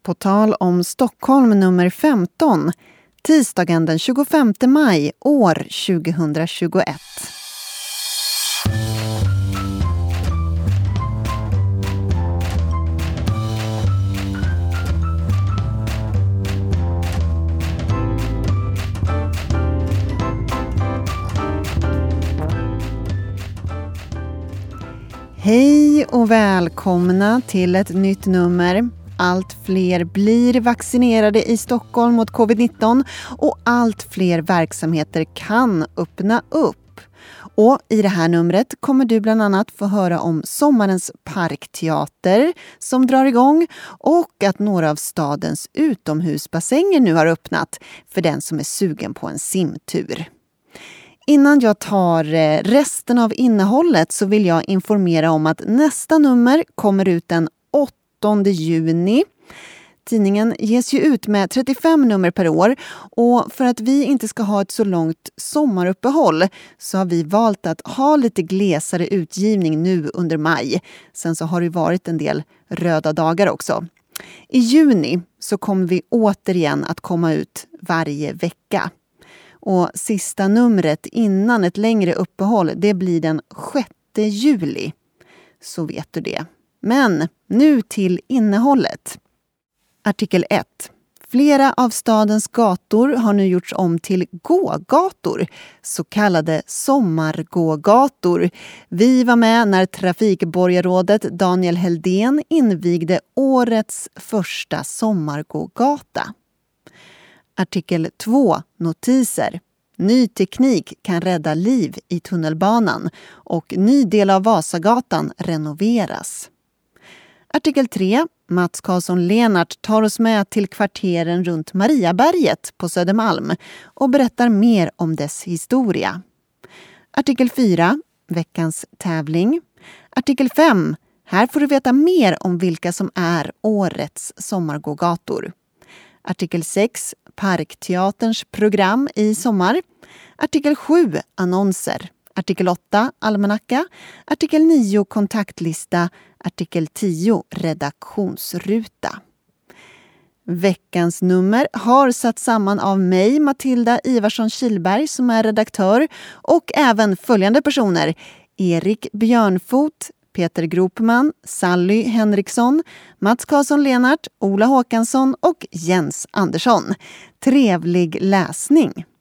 På tal om Stockholm nummer 15, tisdagen den 25 maj år 2021. Hej och välkomna till ett nytt nummer. Allt fler blir vaccinerade i Stockholm mot covid-19 och allt fler verksamheter kan öppna upp. Och i det här numret kommer du bland annat få höra om sommarens parkteater som drar igång och att några av stadens utomhusbassänger nu har öppnat för den som är sugen på en simtur. Innan jag tar resten av innehållet så vill jag informera om att nästa nummer kommer ut den 8 juni. Tidningen ges ju ut med 35 nummer per år och för att vi inte ska ha ett så långt sommaruppehåll så har vi valt att ha lite glesare utgivning nu under maj. Sen så har det varit en del röda dagar också. I juni så kommer vi återigen att komma ut varje vecka. Och sista numret innan ett längre uppehåll, det blir den 6 juli. Så vet du det. Men nu till innehållet. Artikel 1. Flera av stadens gator har nu gjorts om till gågator, så kallade sommargågator. Vi var med när trafikborgarrådet Daniel Heldén invigde årets första sommargågata. Artikel 2. Notiser. Ny teknik kan rädda liv i tunnelbanan och ny del av Vasagatan renoveras. Artikel 3. Mats Karlsson-Lenart tar oss med till kvarteren runt Mariaberget på Södermalm och berättar mer om dess historia. Artikel 4. Veckans tävling. Artikel 5. Här får du veta mer om vilka som är årets sommargågator. Artikel 6. Parkteaterns program i sommar. Artikel 7. Annonser. Artikel 8. Almanacka. Artikel 9. Kontaktlista. Artikel 10. Redaktionsruta. Veckans nummer har satt samman av mig, Matilda Ivarsson-Kilberg, som är redaktör, och även följande personer: Erik Björnfot, Peter Gropman, Sally Henriksson, Mats Karlsson-Lenart, Ola Håkansson och Jens Andersson. Trevlig läsning!